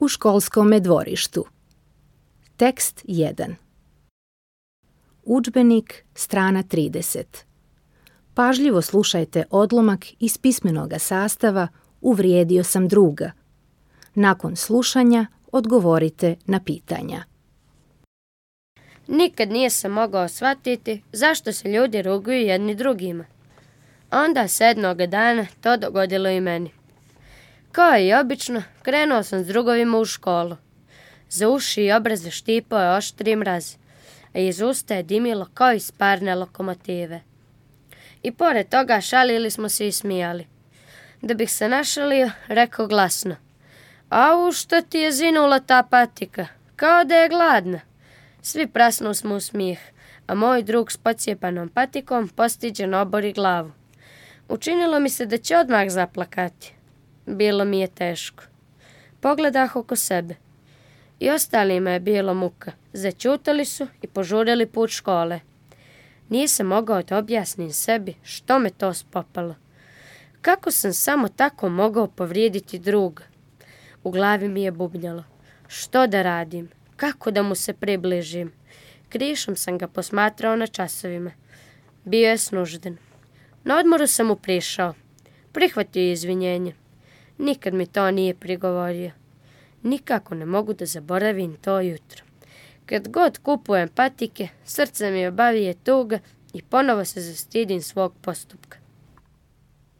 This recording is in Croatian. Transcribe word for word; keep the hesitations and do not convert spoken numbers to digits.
u školskom dvorištu. Tekst jedan. Udžbenik, strana trideset. Pažljivo slušajte odlomak iz pismenoga sastava Uvrijedio sam druga. Nakon slušanja odgovorite na pitanja. Nikad nisam mogao shvatiti zašto se ljudi ruguju jedni drugima. Onda se jednoga dana to dogodilo i meni. Kao i obično, krenuo sam s drugovima u školu. Za uši i obraze štipao je oštri mraz, a iz usta je dimilo kao iz parne lokomotive. I pored toga šalili smo se i smijali. Da bih se našalio, rekao glasno: "Au, što ti je zinula ta patika, kao da je gladna." Svi prasnu smo u smijeh, a moj drug s pocijepanom patikom postiđen obori glavu. Učinilo mi se da će odmah zaplakati. Bilo mi je teško. Pogledah oko sebe. I ostalima je bilo muka. Začutali su i požurili put škole. Nisam mogao da objasnim sebi što me to spopalo. Kako sam samo tako mogao povrijediti druga? U glavi mi je bubnjalo. Što da radim? Kako da mu se približim? Krišom sam ga posmatrao na časovima. Bio je snužden. Na odmoru sam mu prišao. Prihvatio je izvinjenje. Nikad mi to nije prigovorio. Nikako ne mogu da zaboravim to jutro. Kad god kupujem patike, srce mi obavije tuga i ponovo se zastidim svog postupka.